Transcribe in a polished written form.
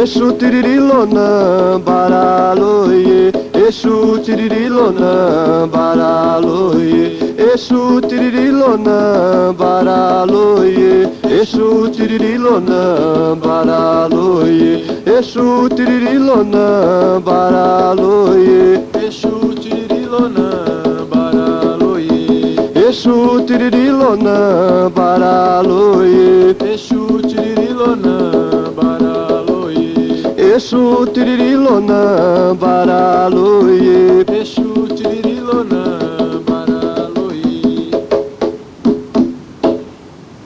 Exu tiririlonã, baraloie. Exu tiririlonã, baraloie. Exu tiririlonã, baraloie. Exu tiririlonã, baraloie. Exu tiririlonã, baraloie. Exu tiririlonã, baraloie. Exu tiririlonã, baraloie. Exu tiririlonã, baraloie. Exu tiririlonã, baraloie. Exu